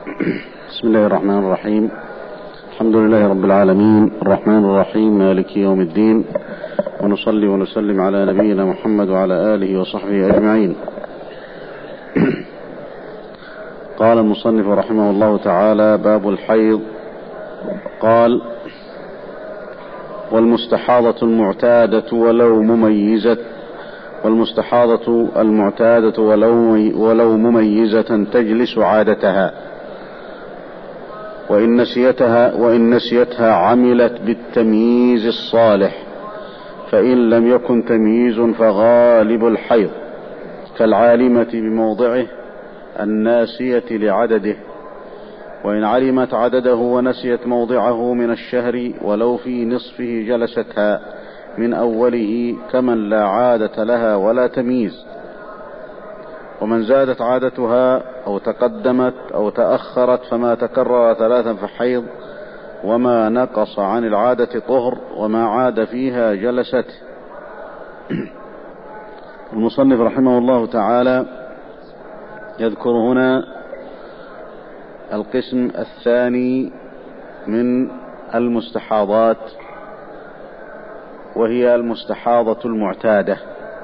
بسم الله الرحمن الرحيم. الحمد لله رب العالمين، الرحمن الرحيم، مالك يوم الدين، ونصلي ونسلم على نبينا محمد وعلى آله وصحبه أجمعين. قال المصنف رحمه الله تعالى: باب الحيض. قال: والمستحاضة المعتادة ولو مميزة تجلس عادتها، وإن نسيتها عملت بالتمييز الصالح، فإن لم يكن تمييز فغالب الحيض، كالعالمة بموضعه الناسية لعدده، وإن علمت عدده ونسيت موضعه من الشهر ولو في نصفه جلستها من أوله، كمن لا عادة لها ولا تمييز. ومن زادت عادتها أو تقدمت أو تأخرت فما تكرر ثلاثا فحيض، وما نقص عن العادة طهر، وما عاد فيها جلست. المصنف رحمه الله تعالى يذكر هنا القسم الثاني من المستحاضات، وهي المستحاضة المعتادة.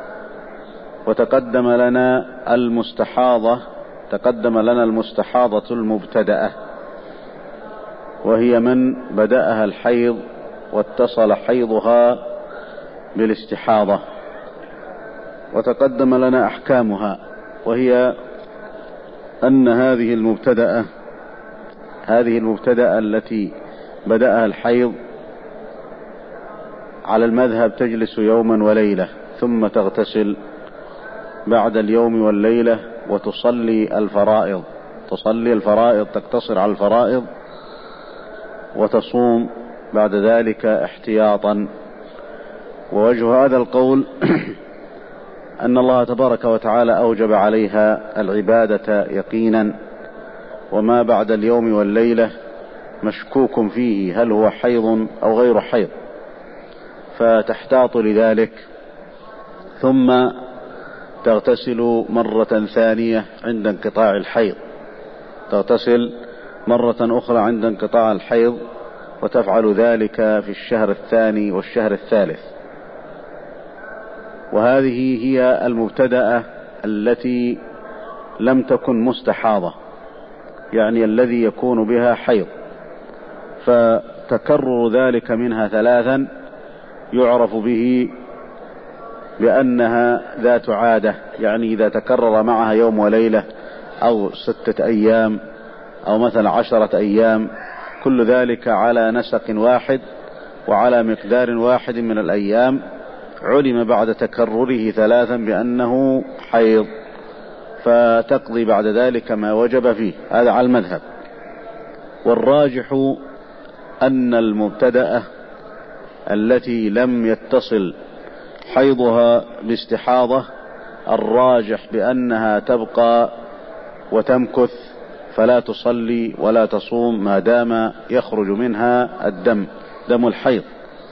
وتقدم لنا المستحاضة المبتدأة، وهي من بدأها الحيض واتصل حيضها بالاستحاضة. وتقدم لنا أحكامها، وهي أن هذه المبتدأة التي بدأها الحيض على المذهب تجلس يوما وليلة، ثم تغتسل بعد اليوم والليلة وتصلي الفرائض، تقتصر على الفرائض، وتصوم بعد ذلك احتياطا. ووجه هذا القول أن الله تبارك وتعالى أوجب عليها العبادة يقينا، وما بعد اليوم والليلة مشكوك فيه هل هو حيض أو غير حيض، فتحتاط لذلك، ثم تغتسل مرة ثانية عند انقطاع الحيض، تغتسل مرة أخرى عند انقطاع الحيض، وتفعل ذلك في الشهر الثاني والشهر الثالث. وهذه هي المبتدأة التي لم تكن مستحاضة، يعني الذي يكون بها حيض، فتكرر ذلك منها ثلاثا يعرف به بأنها ذات عادة، يعني إذا تكرر معها يوم وليلة أو 6 أيام أو مثلا 10 أيام، كل ذلك على نسق واحد وعلى مقدار واحد من الأيام، علم بعد تكرره ثلاثا بأنه حيض، فتقضي بعد ذلك ما وجب فيه. هذا على المذهب. والراجح أن المبتدأة التي لم يتصل حيضها باستحاضة، الراجح بأنها تبقى وتمكث، فلا تصلي ولا تصوم ما دام يخرج منها دم الحيض،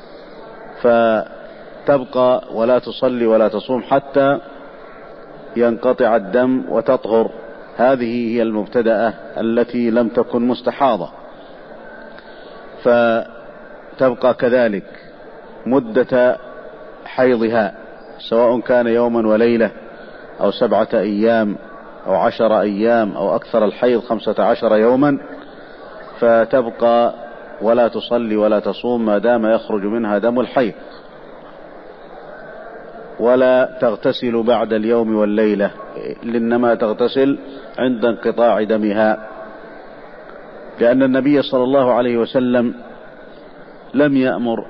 فتبقى ولا تصلي ولا تصوم حتى ينقطع الدم وتطهر. هذه هي المبتدأة التي لم تكن مستحاضة، فتبقى كذلك مدة حيضها، سواء كان يوما وليلة أو 7 أيام أو 10 أيام أو أكثر الحيض 15 يوما، فتبقى ولا تصلي ولا تصوم ما دام يخرج منها دم الحيض، ولا تغتسل بعد اليوم والليلة، إنما تغتسل عند انقطاع دمها، لأن النبي صلى الله عليه وسلم لم يأمر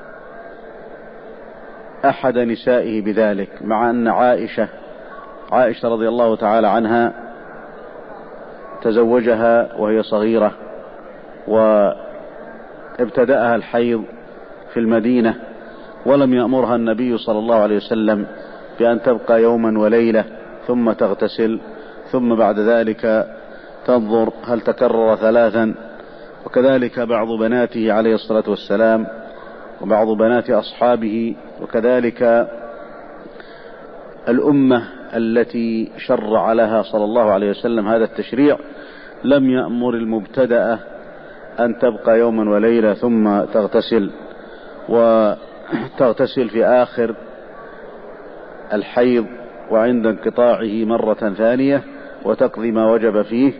أحد نسائه بذلك، مع أن عائشة رضي الله تعالى عنها تزوجها وهي صغيرة، وابتدأها الحيض في المدينة، ولم يأمرها النبي صلى الله عليه وسلم بأن تبقى يوما وليلة ثم تغتسل، ثم بعد ذلك تنظر هل تكرر ثلاثا. وكذلك بعض بناته عليه الصلاة والسلام وبعض بنات أصحابه، وكذلك الأمة التي شرع لها صلى الله عليه وسلم هذا التشريع، لم يأمر المبتدأة أن تبقى يوما وليلة ثم تغتسل، وتغتسل في آخر الحيض وعند انقطاعه مرة ثانية وتقضي ما وجب فيه.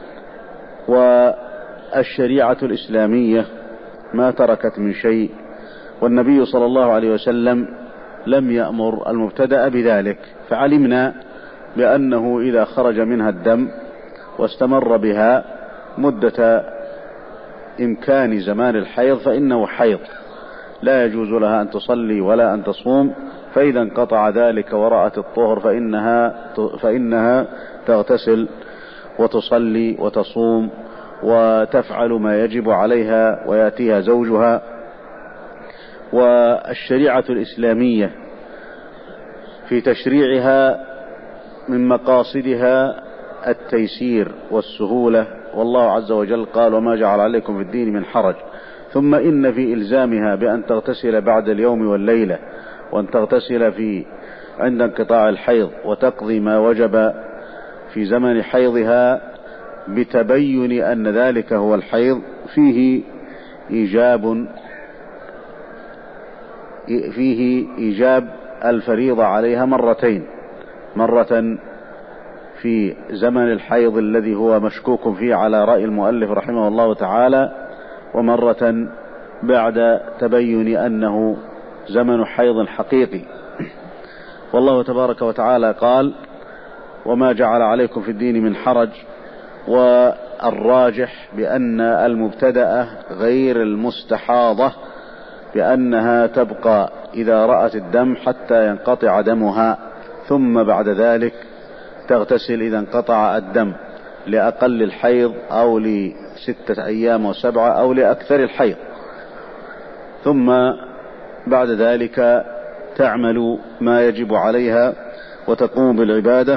والشريعة الإسلامية ما تركت من شيء، والنبي صلى الله عليه وسلم لم يأمر المبتدأ بذلك، فعلمنا بأنه إذا خرج منها الدم واستمر بها مدة إمكان زمان الحيض فإنه حيض لا يجوز لها أن تصلي ولا أن تصوم، فإذا انقطع ذلك ورأت الطهر فإنها تغتسل وتصلي وتصوم وتفعل ما يجب عليها ويأتيها زوجها. والشريعة الإسلامية في تشريعها من مقاصدها التيسير والسهولة، والله عز وجل قال: وما جعل عليكم في الدين من حرج. ثم إن في إلزامها بأن تغتسل بعد اليوم والليلة، وأن تغتسل عند انقطاع الحيض وتقضي ما وجب في زمن حيضها بتبين أن ذلك هو الحيض، فيه إيجاب الفريضة عليها مرتين: مرة في زمن الحيض الذي هو مشكوك فيه على رأي المؤلف رحمه الله تعالى، ومرة بعد تبين أنه زمن حيض حقيقي. والله تبارك وتعالى قال: وما جعل عليكم في الدين من حرج. والراجح بأن المبتدأة غير المستحاضة بأنها تبقى إذا رأت الدم حتى ينقطع دمها، ثم بعد ذلك تغتسل إذا انقطع الدم لأقل الحيض أو ل6 أيام و7 أو لأكثر الحيض، ثم بعد ذلك تعمل ما يجب عليها وتقوم بالعبادة،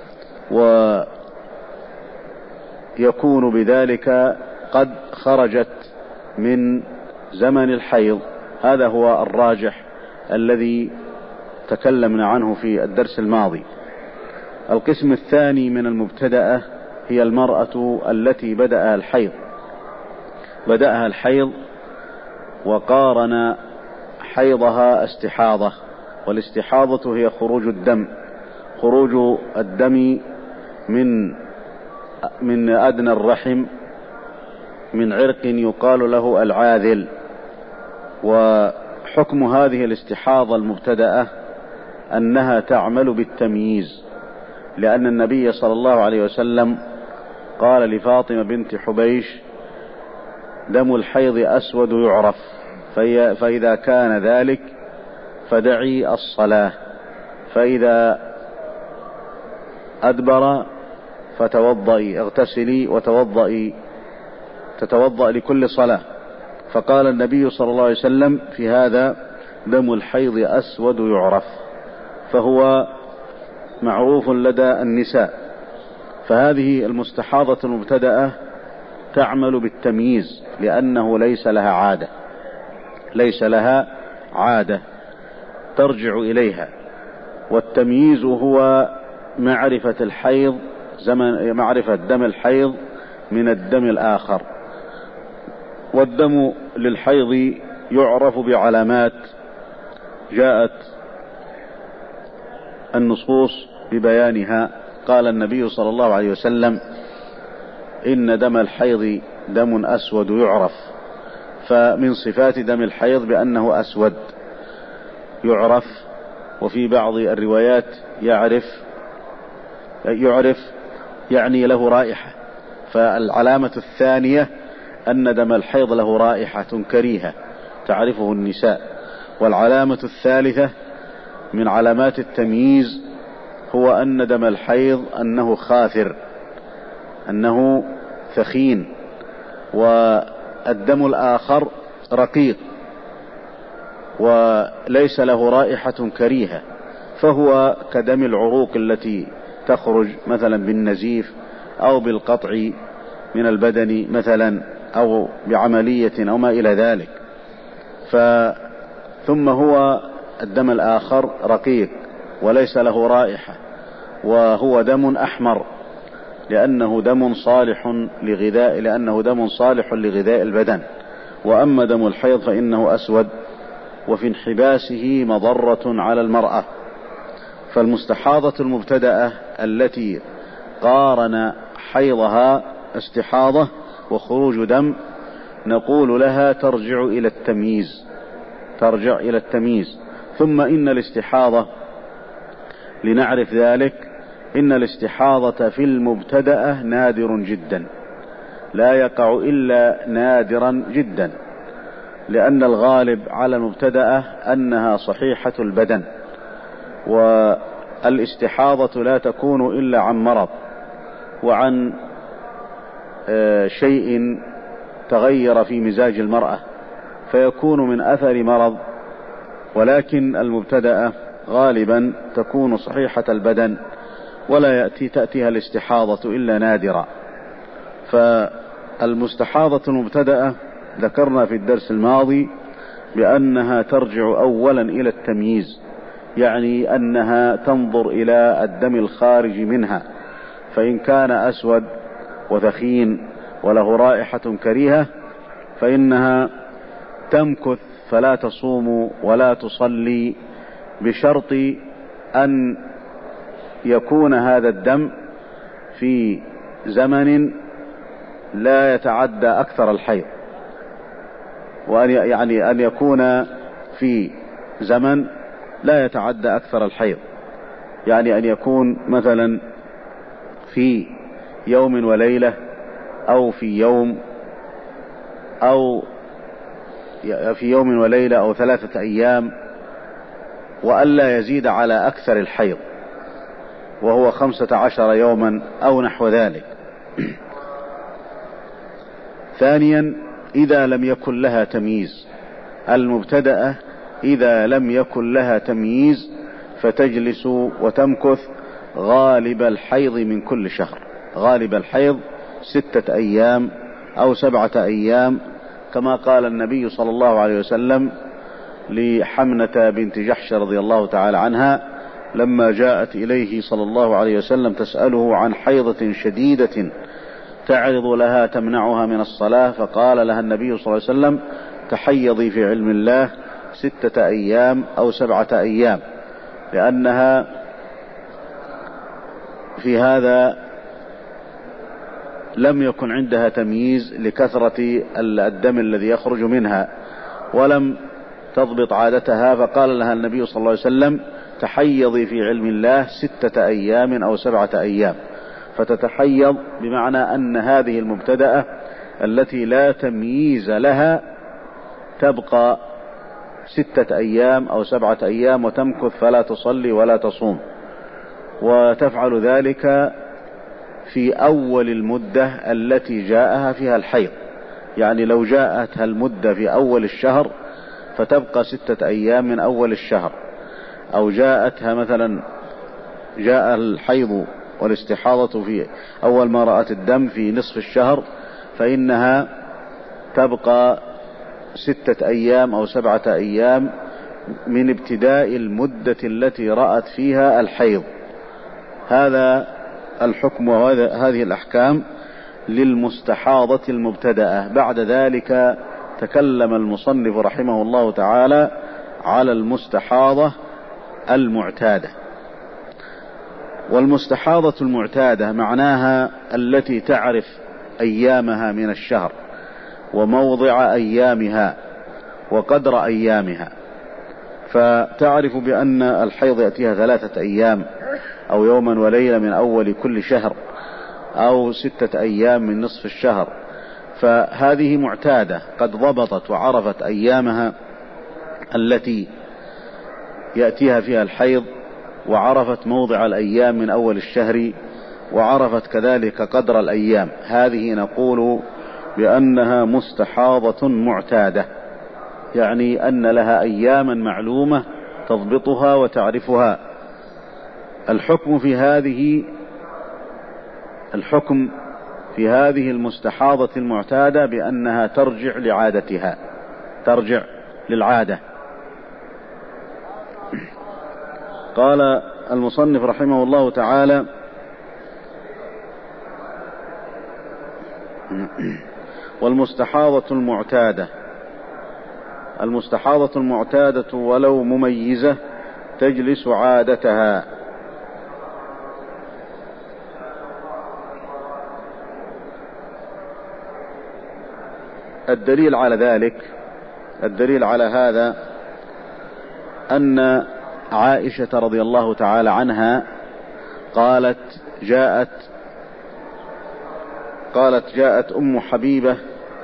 ويكون بذلك قد خرجت من زمن الحيض. هذا هو الراجح الذي تكلمنا عنه في الدرس الماضي. القسم الثاني من المبتدأة هي المرأة التي بدأها الحيض وقارن حيضها استحاضة، والاستحاضة هي خروج الدم من أدنى الرحم من عرق يقال له العاذل. وحكم هذه الاستحاضة المبتدأة أنها تعمل بالتمييز، لأن النبي صلى الله عليه وسلم قال لفاطمة بنت حبيش: دم الحيض أسود يعرف، فإذا كان ذلك فدعي الصلاة، فإذا أدبر فتوضئي، اغتسلي وتوضئي، تتوضأ لكل صلاة. فقال النبي صلى الله عليه وسلم في هذا: دم الحيض أسود يعرف، فهو معروف لدى النساء. فهذه المستحاضة المبتدأة تعمل بالتمييز لأنه ليس لها عادة ترجع إليها، والتمييز هو معرفة دم الحيض من الدم الآخر. والدم للحيض يعرف بعلامات جاءت النصوص ببيانها. قال النبي صلى الله عليه وسلم: إن دم الحيض دم أسود يعرف. فمن صفات دم الحيض بأنه أسود يعرف، وفي بعض الروايات يعرف يعني له رائحة. فالعلامة الثانية أن دم الحيض له رائحة كريهة تعرفه النساء. والعلامة الثالثة من علامات التمييز هو أن دم الحيض أنه خاثر، أنه ثخين، والدم الآخر رقيق وليس له رائحة كريهة، فهو كدم العروق التي تخرج مثلا بالنزيف أو بالقطع من البدن مثلا أو بعملية أو ما إلى ذلك. ثم هو الدم الآخر رقيق وليس له رائحة، وهو دم أحمر لأنه دم صالح لغذاء البدن. وأما دم الحيض فإنه أسود، وفي انحباسه مضرة على المرأة. فالمستحاضة المبتدأة التي قارن حيضها استحاضة وخروج دم نقول لها ترجع إلى التمييز. ثم إن الاستحاضة، لنعرف ذلك، إن الاستحاضة في المبتدأة نادر جدا، لا يقع إلا نادرا جدا، لأن الغالب على المبتدأة أنها صحيحة البدن، والاستحاضة لا تكون إلا عن مرض وعن شيء تغير في مزاج المرأة فيكون من أثر مرض، ولكن المبتدأة غالبا تكون صحيحة البدن ولا تأتيها الاستحاضة إلا نادرا. فالمستحاضة المبتدأة ذكرنا في الدرس الماضي بأنها ترجع أولا إلى التمييز، يعني أنها تنظر إلى الدم الخارج منها، فإن كان أسود وثخين وله رائحة كريهة فإنها تمكث فلا تصوم ولا تصلي، بشرط أن يكون هذا الدم في زمن لا يتعدى أكثر الحيض، أن يكون في زمن لا يتعدى أكثر الحيض، يعني أن يكون مثلا في يوم وليلة أو في يوم وليلة أو 3 أيام، وألا يزيد على أكثر الحيض وهو 15 يوما أو نحو ذلك. ثانيا، إذا لم يكن لها تمييز، المبتدأة إذا لم يكن لها تمييز فتجلس وتمكث غالب الحيض من كل شهر، غالب الحيض 6 أيام أو 7 أيام، كما قال النبي صلى الله عليه وسلم لحمنة بنت جحش رضي الله تعالى عنها لما جاءت إليه صلى الله عليه وسلم تسأله عن حيضة شديدة تعرض لها تمنعها من الصلاة، فقال لها النبي صلى الله عليه وسلم: تحيضي في علم الله 6 أيام أو 7 أيام، لأنها في هذا لم يكن عندها تمييز لكثرة الدم الذي يخرج منها ولم تضبط عادتها، فقال لها النبي صلى الله عليه وسلم: تحيضي في علم الله 6 أيام أو 7 أيام. فتتحيض بمعنى أن هذه المبتدأة التي لا تمييز لها تبقى 6 أيام أو 7 أيام وتمكث فلا تصلي ولا تصوم، وتفعل ذلك في أول المدة التي جاءها فيها الحيض. يعني لو جاءتها المدة في أول الشهر فتبقى 6 أيام من أول الشهر، أو جاءتها مثلا جاء الحيض والاستحاضة في أول ما رأت الدم في نصف الشهر، فإنها تبقى 6 أيام أو 7 أيام من ابتداء المدة التي رأت فيها الحيض. هذا الحكم وهذه الأحكام للمستحاضة المبتدأة. بعد ذلك تكلم المصنف رحمه الله تعالى على المستحاضة المعتادة. والمستحاضة المعتادة معناها التي تعرف أيامها من الشهر وموضع أيامها وقدر أيامها، فتعرف بأن الحيض يأتيها 3 أيام أو يوما وليلة من أول كل شهر، أو 6 أيام من نصف الشهر، فهذه معتادة قد ضبطت وعرفت أيامها التي يأتيها فيها الحيض، وعرفت موضع الأيام من أول الشهر، وعرفت كذلك قدر الأيام. هذه نقول بأنها مستحاضة معتادة، يعني أن لها أياما معلومة تضبطها وتعرفها. الحكم في هذه المستحاضة المعتادة بأنها ترجع لعادتها، ترجع للعادة. قال المصنف رحمه الله تعالى: والمستحاضة المعتادة ولو مميزة تجلس عادتها. الدليل على هذا أن عائشة رضي الله تعالى عنها قالت جاءت أم حبيبة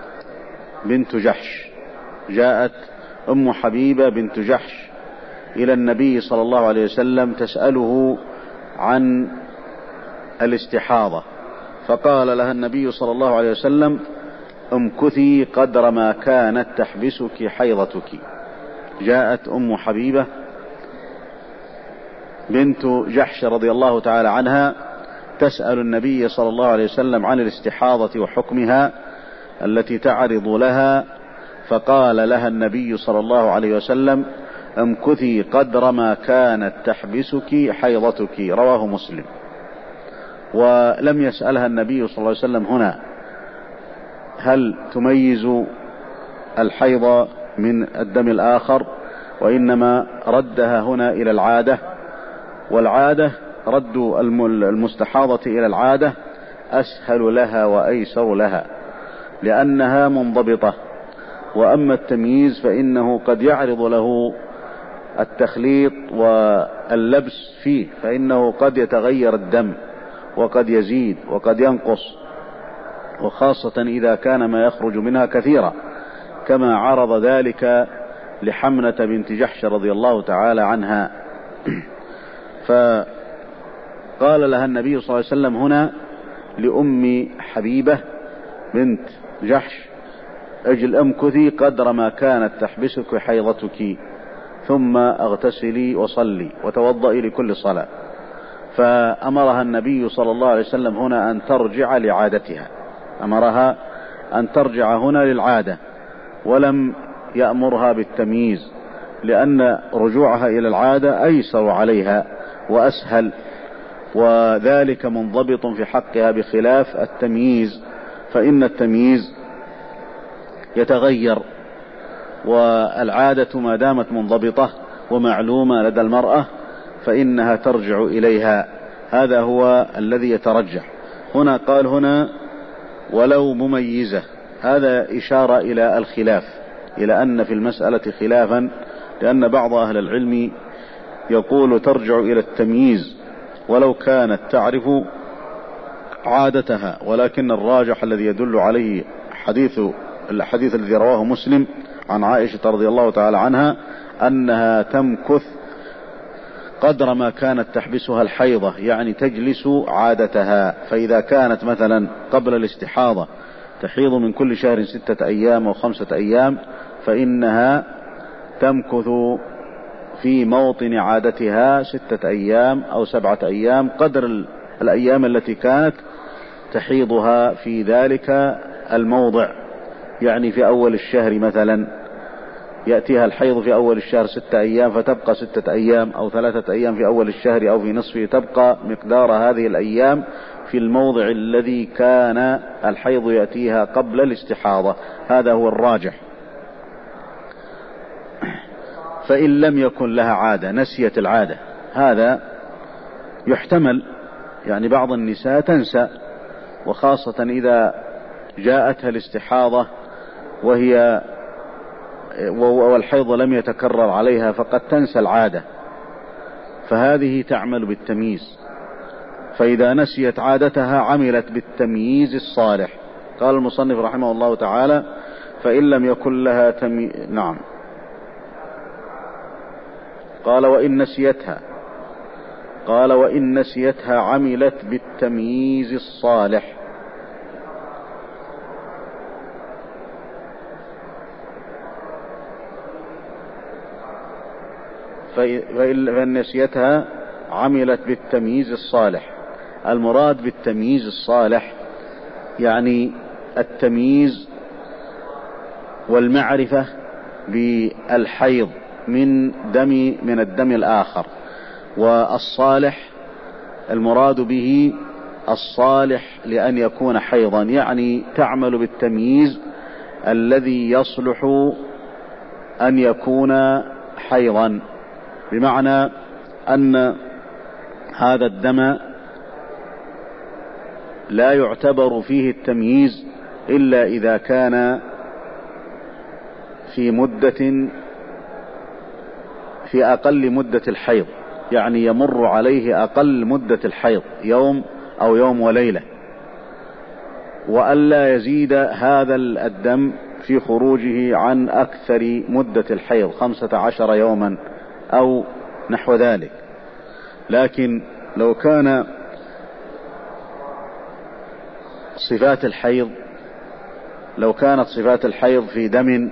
بنت جحش إلى النبي صلى الله عليه وسلم تسأله عن الاستحاضة، فقال لها النبي صلى الله عليه وسلم: امكثي قدر ما كانت تحبسك حيضتك. جاءت أم حبيبة بنت جحش رضي الله تعالى عنها تسأل النبي صلى الله عليه وسلم عن الاستحاضة وحكمها التي تعرض لها، فقال لها النبي صلى الله عليه وسلم: امكثي قدر ما كانت تحبسك حيضتك. رواه مسلم. ولم يسألها النبي صلى الله عليه وسلم هنا هل تميز الحيض من الدم الآخر، وإنما ردها هنا إلى العادة، والعادة رد المستحاضة إلى العادة أسهل لها وأيسر لها لأنها منضبطة. وأما التمييز فإنه قد يعرض له التخليط واللبس فيه، فإنه قد يتغير الدم وقد يزيد وقد ينقص، وخاصة إذا كان ما يخرج منها كثيرا، كما عرض ذلك لحمنة بنت جحش رضي الله تعالى عنها. فقال لها النبي صلى الله عليه وسلم هنا لأم حبيبة بنت جحش: اجل امكثي قدر ما كانت تحبسك حيضتك، ثم اغتسلي وصلي وتوضئي لكل صلاة. فأمرها النبي صلى الله عليه وسلم هنا أن ترجع لعادتها، أمرها أن ترجع هنا للعادة، ولم يأمرها بالتمييز، لأن رجوعها إلى العادة أيسر عليها وأسهل، وذلك منضبط في حقها، بخلاف التمييز فإن التمييز يتغير، والعادة ما دامت منضبطة ومعلومة لدى المرأة فإنها ترجع إليها. هذا هو الذي يترجح هنا. قال هنا ولو مميزة، هذا إشارة إلى الخلاف، إلى أن في المسألة خلافا، لأن بعض أهل العلم يقول ترجع إلى التمييز ولو كانت تعرف عادتها، ولكن الراجح الذي يدل عليه الحديث الذي رواه مسلم عن عائشة رضي الله تعالى عنها أنها تمكث قدر ما كانت تحبسها الحيضة، يعني تجلس عادتها. فإذا كانت مثلا قبل الاستحاضة تحيض من كل شهر 6 أيام أو 5 أيام، فإنها تمكث في موطن عادتها 6 أيام أو 7 أيام قدر الأيام التي كانت تحيضها في ذلك الموضع. يعني في أول الشهر مثلا يأتيها الحيض في أول الشهر 6 أيام، فتبقى 6 أيام أو 3 أيام في أول الشهر أو في نصفه، تبقى مقدار هذه الأيام في الموضع الذي كان الحيض يأتيها قبل الاستحاضة. هذا هو الراجح. فإن لم يكن لها عادة، نسيت العادة، هذا يحتمل، يعني بعض النساء تنسى، وخاصة إذا جاءتها الاستحاضة والحيض لم يتكرر عليها فقد تنسى العادة، فهذه تعمل بالتمييز. فإذا نسيت عادتها عملت بالتمييز الصالح. قال المصنف رحمه الله تعالى: فإن لم يكن لها نعم. قال وإن نسيتها عملت بالتمييز الصالح. فإن نسيتها عملت بالتمييز الصالح. المراد بالتمييز الصالح يعني التمييز والمعرفة بالحيض من الدم الآخر، والصالح المراد به الصالح لأن يكون حيضا، يعني تعمل بالتمييز الذي يصلح أن يكون حيضا، بمعنى أن هذا الدم لا يعتبر فيه التمييز إلا إذا كان في أقل مدة الحيض، يعني يمر عليه أقل مدة الحيض يوم أو يوم وليلة، وألا يزيد هذا الدم في خروجه عن أكثر مدة الحيض 15 يوما أو نحو ذلك. لكن لو كان كانت صفات الحيض في دم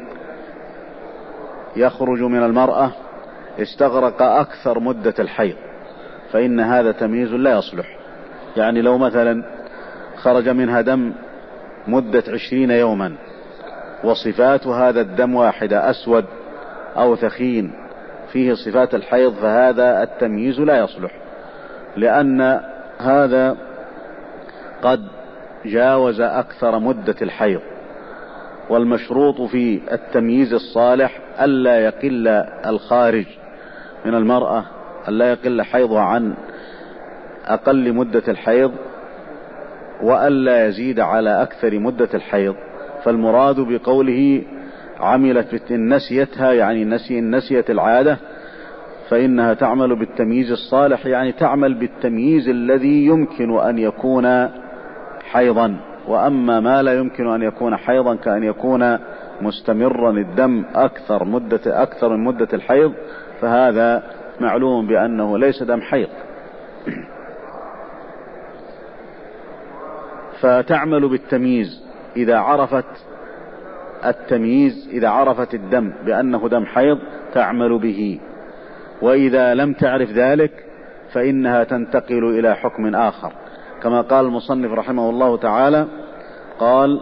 يخرج من المرأة استغرق أكثر مدة الحيض، فإن هذا تمييز لا يصلح. يعني لو مثلا خرج منها دم مدة 20 يوما وصفات هذا الدم واحدة، أسود أو ثخين فيه صفات الحيض، فهذا التمييز لا يصلح، لأن هذا قد جاوز أكثر مدة الحيض. والمشروط في التمييز الصالح ألا يقل الخارج من المرأة، ألا يقل حيضها عن أقل مدة الحيض، وألا يزيد على أكثر مدة الحيض. فالمراد بقوله عملت نسيتها، يعني نسيت العادة، فإنها تعمل بالتمييز الصالح، يعني تعمل بالتمييز الذي يمكن أن يكون حيضا. وأما ما لا يمكن أن يكون حيضا كأن يكون مستمرا الدم أكثر من مدة الحيض، فهذا معلوم بأنه ليس دم حيض. فتعمل بالتمييز إذا عرفت الدم بأنه دم حيض تعمل به، وإذا لم تعرف ذلك فإنها تنتقل إلى حكم آخر، كما قال المصنف رحمه الله تعالى، قال: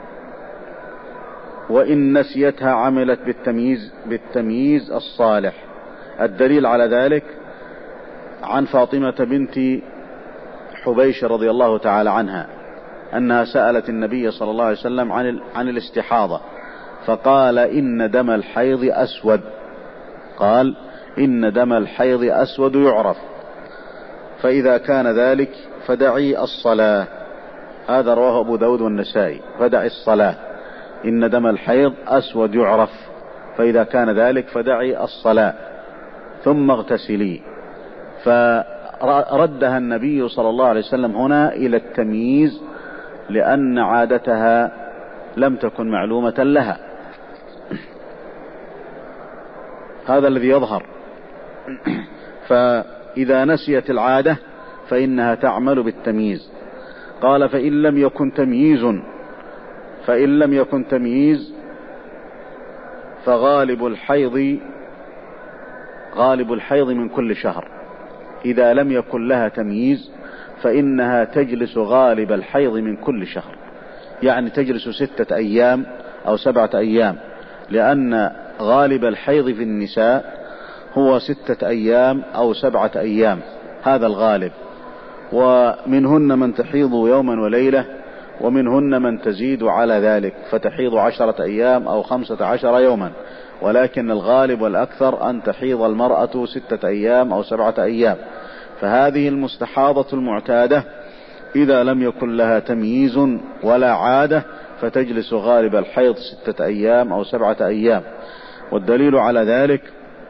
وإن نسيتها عملت بالتمييز الصالح. الدليل على ذلك عن فاطمة بنت حبيش رضي الله تعالى عنها أنها سألت النبي صلى الله عليه وسلم عن الاستحاضة، فقال: إن دم الحيض أسود. قال: إن دم الحيض أسود يعرف، فإذا كان ذلك فدعي الصلاة. هذا رواه أبو داود والنسائي. فدعي الصلاة، إن دم الحيض أسود يعرف، فإذا كان ذلك فدعي الصلاة ثم اغتسلي. فردها النبي صلى الله عليه وسلم هنا إلى التمييز، لأن عادتها لم تكن معلومة لها. هذا الذي يظهر. فإذا نسيت العادة فإنها تعمل بالتمييز. قال: فإن لم يكن تمييز فغالب الحيض من كل شهر. إذا لم يكن لها تمييز فإنها تجلس غالب الحيض من كل شهر، يعني تجلس 6 أيام أو 7 أيام، لأن غالب الحيض في النساء هو 6 أيام أو 7 أيام، هذا الغالب. ومنهن من تحيض يوما وليلة، ومنهن من تزيد على ذلك فتحيض 10 أيام أو 15 يوما، ولكن الغالب والأكثر أن تحيض المرأة 6 أيام أو 7 أيام. فهذه المستحاضة المعتادة إذا لم يكن لها تمييز ولا عادة فتجلس غالب الحيض 6 أيام أو 7 أيام. والدليل على ذلك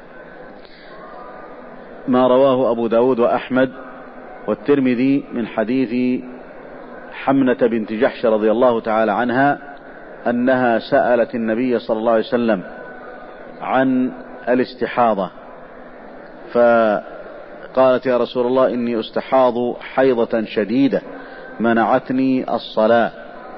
ما رواه أبو داود وأحمد والترمذي من حديث حمنة بنت جحش رضي الله تعالى عنها أنها سألت النبي صلى الله عليه وسلم عن الاستحاضة، فقالت: يا رسول الله، إني أستحاض حيضة شديدة منعتني الصلاة.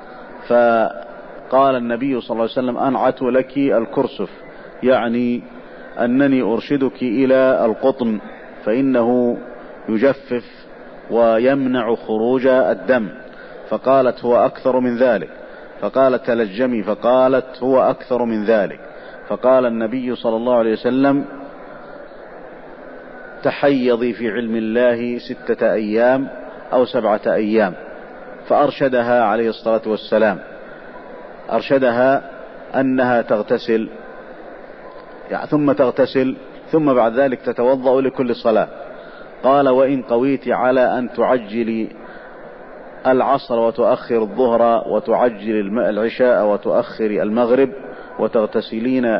فقال النبي صلى الله عليه وسلم: أنعت لك الكرسف، يعني أنني أرشدك إلى القطن، فإنه يجفف ويمنع خروج الدم. فقالت: هو أكثر من ذلك. فقالت: تلجمي. فقالت: هو أكثر من ذلك. فقال النبي صلى الله عليه وسلم: تحيضي في علم الله 6 أيام أو 7 أيام. فأرشدها عليه الصلاة والسلام، أرشدها أنها تغتسل ثم تغتسل ثم بعد ذلك تتوضأ لكل صلاة. قال: وإن قويت على أن تعجلي العصر وتؤخر الظهر وتعجل العشاء وتؤخر المغرب وتغتسلين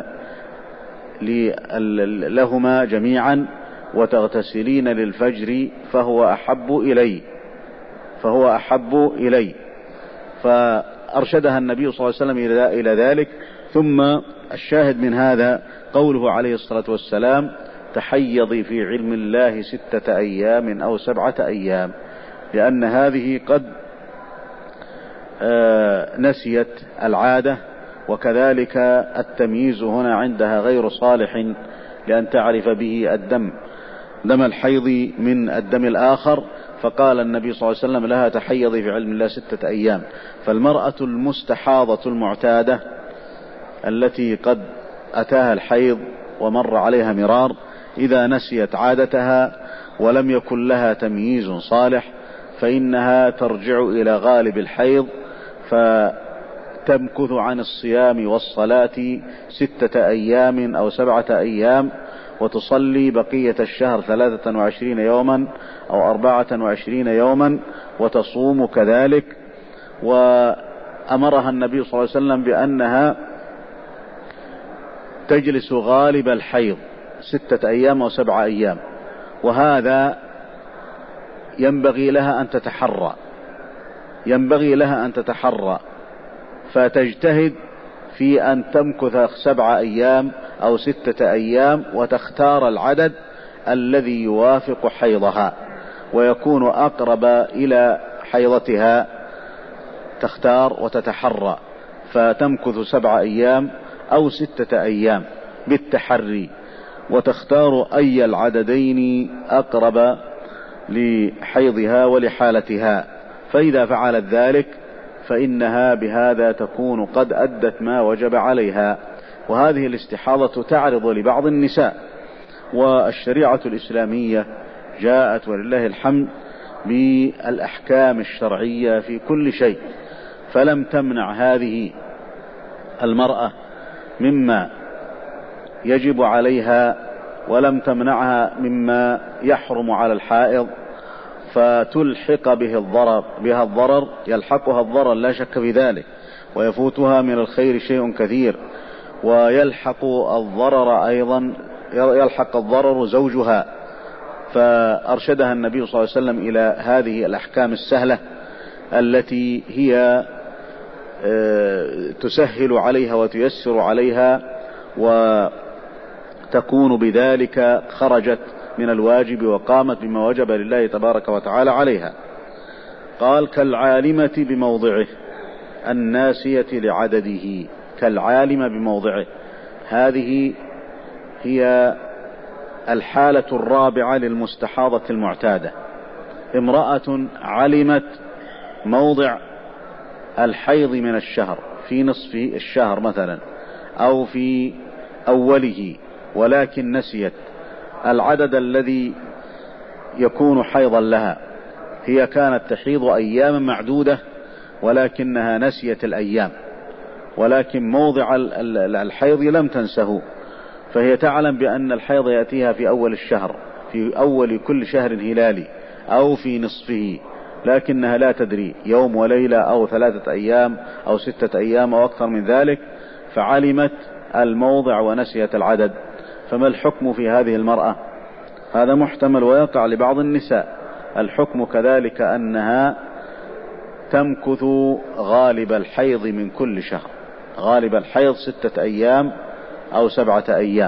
لهما جميعا وتغتسلين للفجر فهو أحب إلي. فأرشدها النبي صلى الله عليه وسلم إلى ذلك. ثم الشاهد من هذا قوله عليه الصلاة والسلام: تحيضي في علم الله 6 أيام أو 7 أيام، لأن هذه قد نسيت العادة، وكذلك التمييز هنا عندها غير صالح لأن تعرف به دم الحيض من الدم الآخر. فقال النبي صلى الله عليه وسلم لها: تحيضي في علم الله 6 أيام. فالمرأة المستحاضة المعتادة التي قد أتاها الحيض ومر عليها مرار، إذا نسيت عادتها ولم يكن لها تمييز صالح فإنها ترجع إلى غالب الحيض، فتمكث عن الصيام والصلاة 6 أيام أو 7 أيام، وتصلي بقية الشهر 23 يوما أو 24 يوما، وتصوم كذلك. وأمرها النبي صلى الله عليه وسلم بأنها تجلس غالب الحيض 6 أيام أو 7 أيام، وهذا ينبغي لها أن تتحرى فتجتهد في أن تمكث 7 أيام أو 6 أيام، وتختار العدد الذي يوافق حيضها ويكون أقرب إلى حيضتها، تختار وتتحرى فتمكث 7 أيام أو 6 أيام بالتحري، وتختار أي العددين أقرب لحيضها ولحالتها. فإذا فعلت ذلك فإنها بهذا تكون قد أدت ما وجب عليها. وهذه الاستحاضة تعرض لبعض النساء، والشريعة الإسلامية جاءت ولله الحمد بالأحكام الشرعية في كل شيء، فلم تمنع هذه المرأة مما يجب عليها، ولم تمنعها مما يحرم على الحائض، فتلحق بها الضرر، يلحقها الضرر لا شك في ذلك، ويفوتها من الخير شيء كثير، ويلحق الضرر زوجها. فأرشدها النبي صلى الله عليه وسلم إلى هذه الأحكام السهلة التي هي تسهل عليها وتيسر عليها، وتكون بذلك خرجت من الواجب وقامت بما وجب لله تبارك وتعالى عليها. قال: كالعالمة بموضعه الناسية لعدده. كالعالمة بموضعه، هذه هي الحالة الرابعة للمستحاضة المعتادة. امرأة علمت موضع الحيض من الشهر في نصف الشهر مثلا أو في أوله، ولكن نسيت العدد الذي يكون حيضا لها. هي كانت تحيض أياما معدودة ولكنها نسيت الأيام، ولكن موضع الحيض لم تنسه، فهي تعلم بأن الحيض يأتيها في أول الشهر، في أول كل شهر هلالي أو في نصفه، لكنها لا تدري يوم وليلة أو 3 أيام أو 6 أيام أو أكثر من ذلك، فعلمت الموضع ونسيت العدد. فما الحكم في هذه المرأة؟ هذا محتمل ويقع لبعض النساء. الحكم كذلك أنها تمكث غالب الحيض من كل شهر، غالب الحيض 6 أيام أو 7 أيام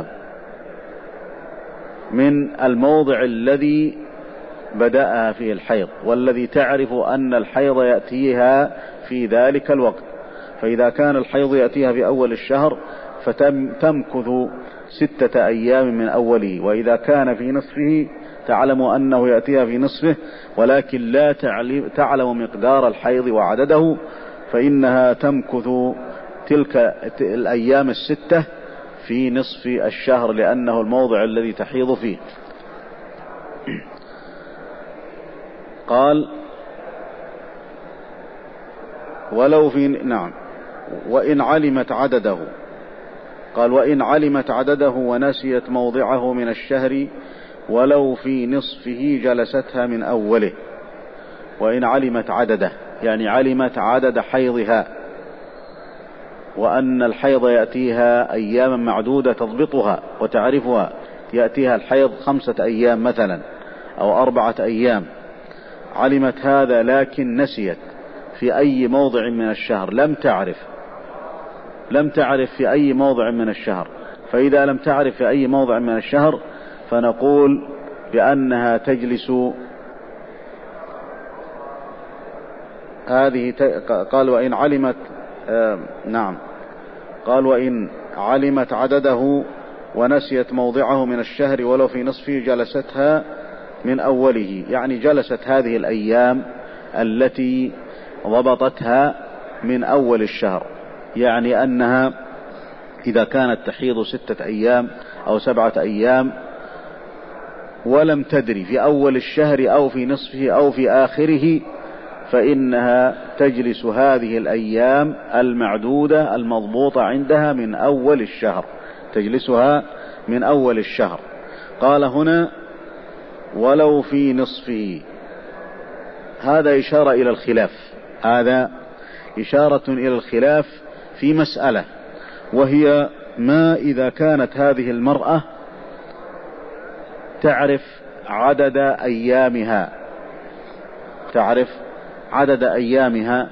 من الموضع الذي بدأها فيه الحيض، والذي تعرف أن الحيض يأتيها في ذلك الوقت. فإذا كان الحيض يأتيها في أول الشهر فتمكث 6 أيام من أوله، وإذا كان في نصفه تعلم أنه يأتيها في نصفه ولكن لا تعلم مقدار الحيض وعدده، فإنها تمكث تلك الأيام 6 في نصف الشهر، لأنه الموضع الذي تحيض فيه. قال: ولو في نعم وإن علمت عدده. قال وإن علمت عدده ونسيت موضعه من الشهر ولو في نصفه جلستها من أوله. وإن علمت عدده يعني علمت عدد حيضها، وأن الحيض يأتيها أياما معدودة تضبطها وتعرفها، يأتيها الحيض 5 أيام مثلا أو 4 أيام، علمت هذا لكن نسيت في أي موضع من الشهر، لم تعرف في أي موضع من الشهر. فإذا لم تعرف في أي موضع من الشهر فنقول بأنها تجلس هذه قال وإن علمت نعم قال وإن علمت عدده ونسيت موضعه من الشهر ولو في نصفه جلستها من أوله، يعني جلست هذه الأيام التي ضبطتها من أول الشهر. يعني أنها إذا كانت تحيض 6 أيام أو 7 أيام ولم تدري في أول الشهر أو في نصفه أو في آخره، فإنها تجلس هذه الأيام المعدودة المضبوطة عندها من أول الشهر، تجلسها من أول الشهر. قال هنا ولو في نصفه، هذا إشارة إلى الخلاف، هذا إشارة إلى الخلاف في مسألة، وهي ما إذا كانت هذه المرأة تعرف عدد أيامها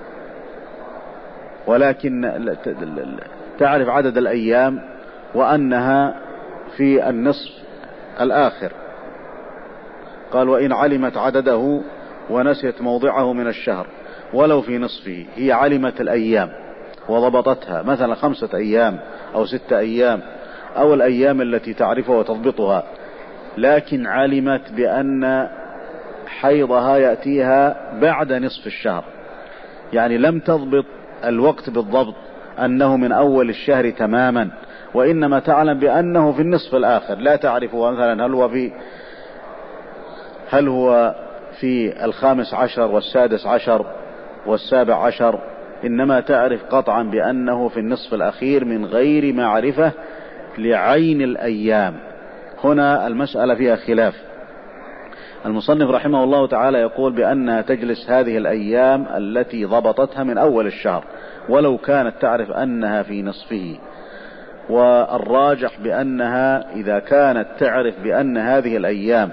ولكن تعرف عدد الأيام وأنها في النصف الآخر. قال وإن علمت عدده ونسيت موضعه من الشهر ولو في نصفه، هي علمت الأيام وضبطتها مثلا 5 أيام أو 6 أيام أو الأيام التي تعرفها وتضبطها، لكن علمت بأن حيضها يأتيها بعد نصف الشهر، يعني لم تضبط الوقت بالضبط أنه من أول الشهر تماما، وإنما تعلم بأنه في النصف الآخر، لا تعرف مثلا هل هو في 15 و16 و17، إنما تعرف قطعا بأنه في النصف الأخير من غير معرفة لعين الأيام. هنا المسألة فيها خلاف. المصنف رحمه الله تعالى يقول بأنها تجلس هذه الأيام التي ضبطتها من أول الشهر ولو كانت تعرف أنها في نصفه، والراجح بأنها إذا كانت تعرف بأن هذه الأيام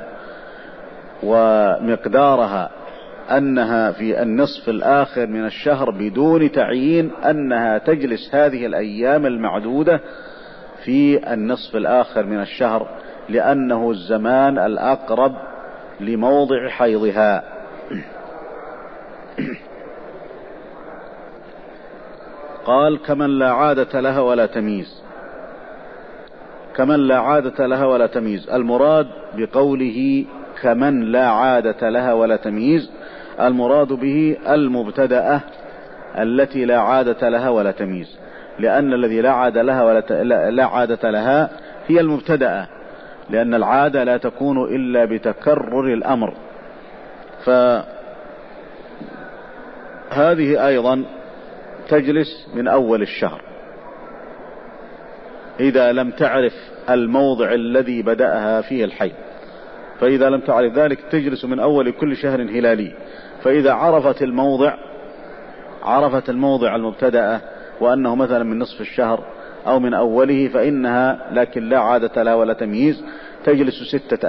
ومقدارها أنها في النصف الآخر من الشهر بدون تعيين، أنها تجلس هذه الأيام المعدودة في النصف الآخر من الشهر، لأنه الزمان الأقرب لموضع حيضها. قال كمن لا عادة لها ولا تمييز. كمن لا عادة لها ولا تمييز، المراد بقوله كمن لا عادة لها ولا تمييز، المراد به المبتدأة التي لا عادة لها ولا تمييز، لأن الذي لا عادة لها هي المبتدأة، لأن العادة لا تكون إلا بتكرر الأمر. فهذه أيضا تجلس من أول الشهر إذا لم تعرف الموضع الذي بدأها فيه الحيض، فإذا لم تعرف ذلك تجلس من أول كل شهر هلالي. فإذا عرفت الموضع المبتدأة وأنه مثلا من نصف الشهر أو من أوله، فإنها لكن لا عادة لها ولا تمييز تجلس 6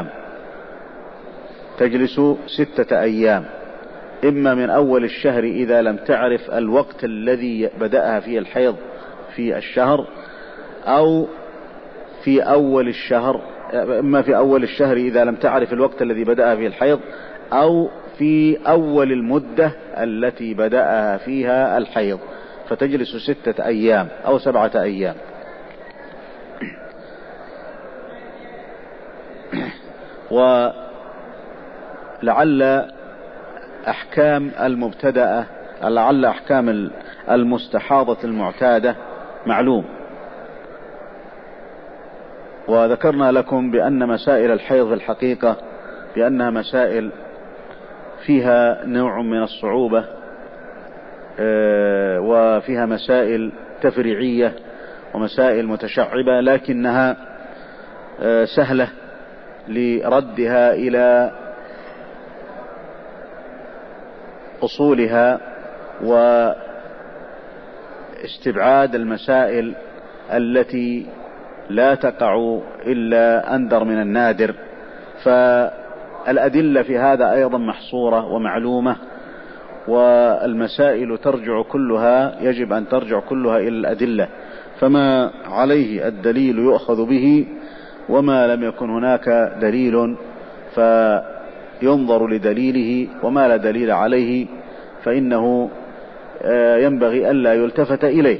أيام، إما من أول الشهر إذا لم تعرف الوقت الذي بدأها فيه الحيض في الشهر، أو في أول الشهر، إما في أول الشهر إذا لم تعرف الوقت الذي بدأها فيه الحيض، أو في أول المدة التي بدأها فيها الحيض، فتجلس 6 أيام أو 7 أيام. ولعل أحكام المبتدأة، لعل أحكام المستحاضة المعتادة معلوم، وذكرنا لكم بأن مسائل الحيض في الحقيقة بأنها مسائل فيها نوع من الصعوبة، وفيها مسائل تفريعية ومسائل متشعبة، لكنها سهلة لردها إلى أصولها واستبعاد المسائل التي لا تقع إلا أندر من النادر. فالأدلة في هذا أيضا محصورة ومعلومة، والمسائل ترجع كلها، يجب أن ترجع كلها إلى الأدلة، فما عليه الدليل يؤخذ به، وما لم يكن هناك دليل فينظر لدليله، وما لا دليل عليه فإنه ينبغي ألا يلتفت إليه.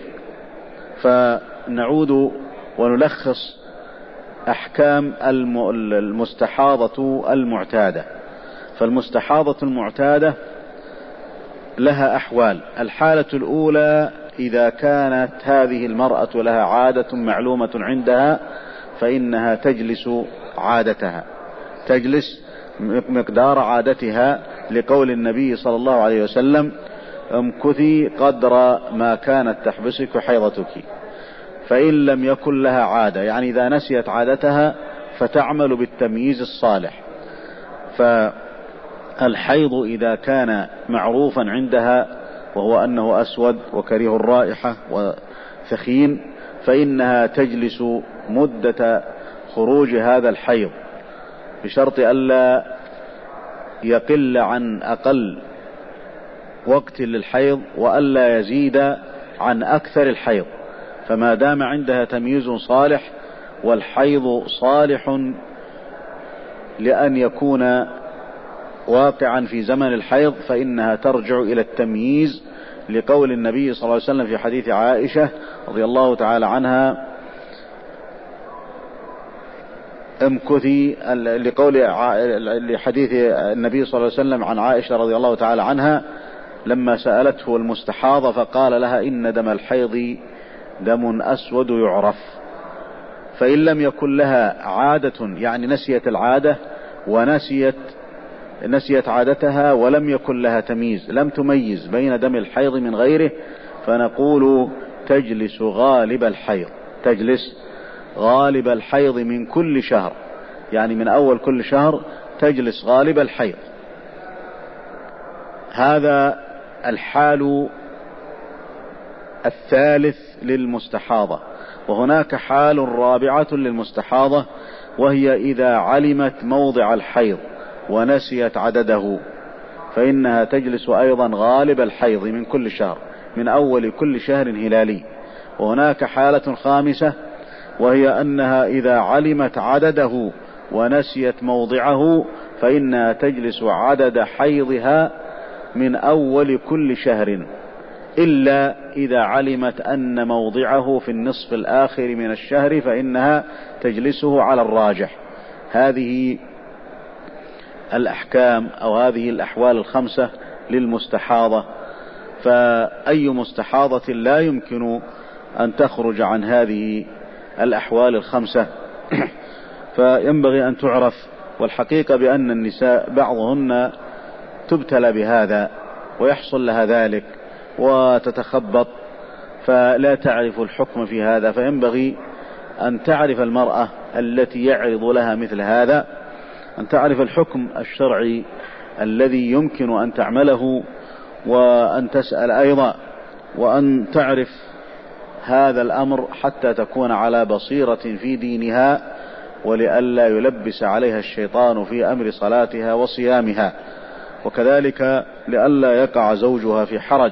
فنعود ونلخص أحكام المستحاضة المعتادة. فالمستحاضة المعتادة لها أحوال. الحالة الأولى: إذا كانت هذه المرأة لها عادة معلومة عندها فإنها تجلس عادتها، تجلس مقدار عادتها، لقول النبي صلى الله عليه وسلم: امكثي قدر ما كانت تحبسك حيضتك. فإن لم يكن لها عادة، يعني إذا نسيت عادتها، فتعمل بالتمييز الصالح. فالحيض إذا كان معروفا عندها وهو أنه أسود وكريه الرائحة وثخين، فإنها تجلس مدة خروج هذا الحيض، بشرط ألا يقل عن أقل وقت للحيض، وألا يزيد عن أكثر الحيض. فما دام عندها تمييز صالح والحيض صالح لأن يكون واقعا في زمن الحيض، فإنها ترجع إلى التمييز، لقول النبي صلى الله عليه وسلم في حديث عائشة رضي الله تعالى عنها: امكثي، لحديث النبي صلى الله عليه وسلم عن عائشة رضي الله تعالى عنها لما سألته المستحاضة فقال لها: إن دم الحيض دم أسود يعرف. فإن لم يكن لها عادة، يعني نسيت العادة ونسيت عادتها ولم يكن لها تمييز، لم تميز بين دم الحيض من غيره، فنقول تجلس غالب الحيض، تجلس غالب الحيض من كل شهر، يعني من أول كل شهر تجلس غالب الحيض. هذا الحال الثالث للمستحاضة. وهناك حال رابعة للمستحاضة، وهي إذا علمت موضع الحيض ونسيت عدده، فإنها تجلس أيضا غالب الحيض من كل شهر، من أول كل شهر هلالي. وهناك حالة خامسة، وهي أنها إذا علمت عدده ونسيت موضعه، فإنها تجلس عدد حيضها من أول كل شهر، إلا إذا علمت أن موضعه في النصف الآخر من الشهر، فإنها تجلسه على الراجح. هذه الأحكام أو هذه الأحوال الخمسة للمستحاضة. فأي مستحاضة لا يمكن أن تخرج عن هذه الأحوال الخمسة فينبغي أن تعرف. والحقيقة بأن النساء بعضهن تبتلى بهذا ويحصل لها ذلك وتتخبط، فلا تعرف الحكم في هذا. فينبغي أن تعرف المرأة التي يعرض لها مثل هذا، أن تعرف الحكم الشرعي الذي يمكن أن تعمله، وأن تسأل أيضا، وأن تعرف هذا الأمر حتى تكون على بصيرة في دينها، ولئلا يلبس عليها الشيطان في أمر صلاتها وصيامها، وكذلك لئلا يقع زوجها في حرج،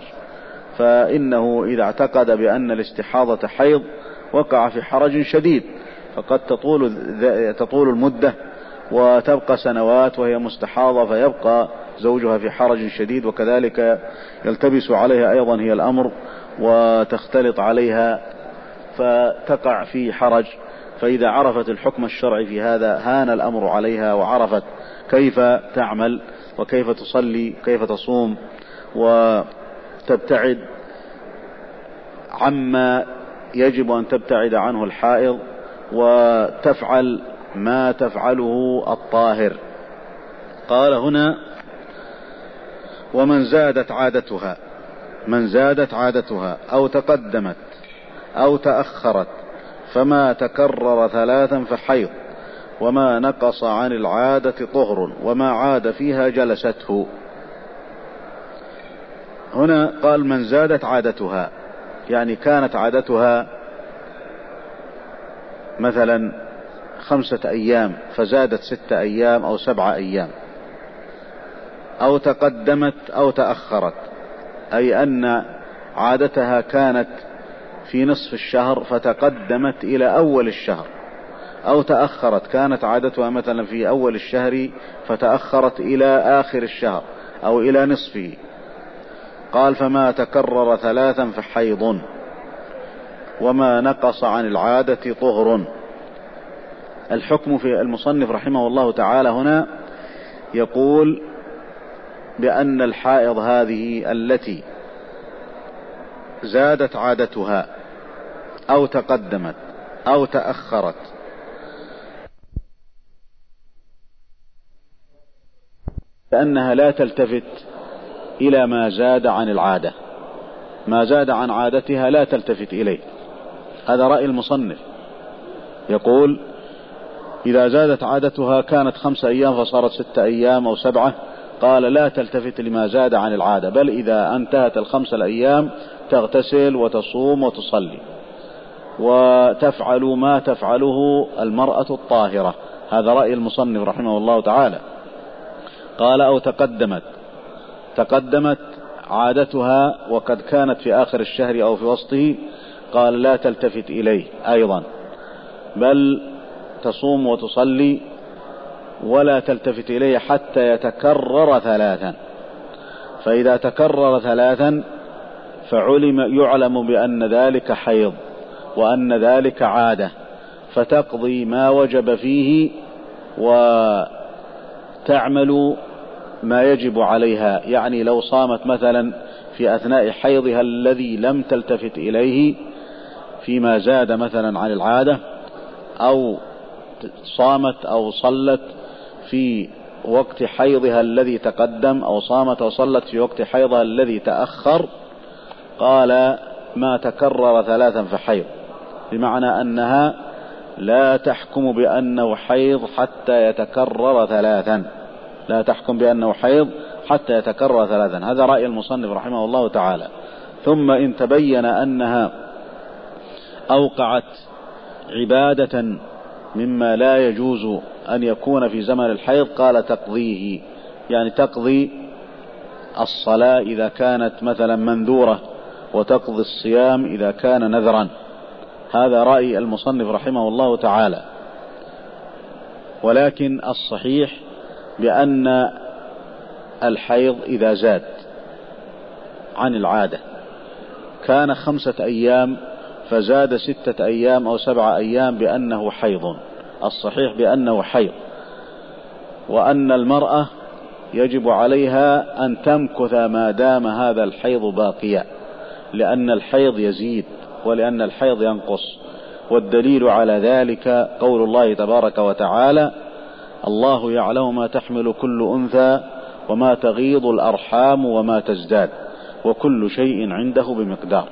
فإنه إذا اعتقد بأن الاستحاضة حيض وقع في حرج شديد، فقد تطول المدة وتبقى سنوات وهي مستحاضة، فيبقى زوجها في حرج شديد، وكذلك يلتبس عليها أيضا هي الأمر وتختلط عليها فتقع في حرج. فإذا عرفت الحكم الشرعي في هذا هان الأمر عليها، وعرفت كيف تعمل وكيف تصلي كيف تصوم، وتبتعد عما يجب أن تبتعد عنه الحائض، وتفعل ما تفعله الطاهر. قال هنا: ومن زادت عادتها، من زادت عادتها أو تقدمت أو تأخرت فما تكرر ثلاثا فحيض، وما نقص عن العادة طهر، وما عاد فيها جلسته. هنا قال من زادت عادتها، يعني كانت عادتها مثلا 5 أيام فزادت 6 أيام أو 7 أيام، أو تقدمت أو تأخرت، أي أن عادتها كانت في نصف الشهر فتقدمت إلى أول الشهر، أو تأخرت كانت عادتها مثلا في أول الشهر فتأخرت إلى آخر الشهر أو إلى نصفه. قال فما تكرر ثلاثا فحيض، وما نقص عن العادة طهر. الحكم في المصنف رحمه الله تعالى هنا يقول بأن الحائض هذه التي زادت عادتها أو تقدمت أو تأخرت فأنها لا تلتفت إلى ما زاد عن العادة، ما زاد عن عادتها لا تلتفت إليه. هذا رأي المصنف، يقول إذا زادت عادتها كانت 5 أيام فصارت 6 أيام أو 7، قال لا تلتفت لما زاد عن العادة، بل إذا انتهت ال5 الأيام تغتسل وتصوم وتصلي وتفعل ما تفعله المرأة الطاهرة. هذا رأي المصنف رحمه الله تعالى. قال أو تقدمت عادتها وقد كانت في آخر الشهر أو في وسطه، قال لا تلتفت إليه أيضا، بل تصوم وتصلي ولا تلتفت إليه حتى يتكرر 3. فإذا تكرر 3 يعلم بأن ذلك حيض وأن ذلك عادة، فتقضي ما وجب فيه وتعمل ما يجب عليها. يعني لو صامت مثلا في أثناء حيضها الذي لم تلتفت إليه فيما زاد مثلا عن العادة، أو صامت أو صلت في وقت حيضها الذي تقدم، أو صامت أو صلت في وقت حيضها الذي تأخر، قال ما تكرر 3 فحيض، بمعنى أنها لا تحكم بأنه حيض حتى يتكرر 3، لا تحكم بأنه حيض حتى يتكرر 3. هذا رأي المصنف رحمه الله تعالى. ثم إن تبين أنها أوقعت عبادة مما لا يجوز أن يكون في زمن الحيض، قال تقضيه، يعني تقضي الصلاة إذا كانت مثلا منذورة، وتقضي الصيام إذا كان نذرا. هذا رأي المصنف رحمه الله تعالى. ولكن الصحيح بأن الحيض إذا زاد عن العادة كان 5 أيام فزاد 6 أيام أو 7 أيام بأنه حيض، الصحيح بأنه حيض، وأن المرأة يجب عليها أن تمكث ما دام هذا الحيض باقيا، لأن الحيض يزيد ولأن الحيض ينقص. والدليل على ذلك قول الله تبارك وتعالى: الله يعلم ما تحمل كل أنثى وما تغيض الأرحام وما تزداد وكل شيء عنده بمقدار.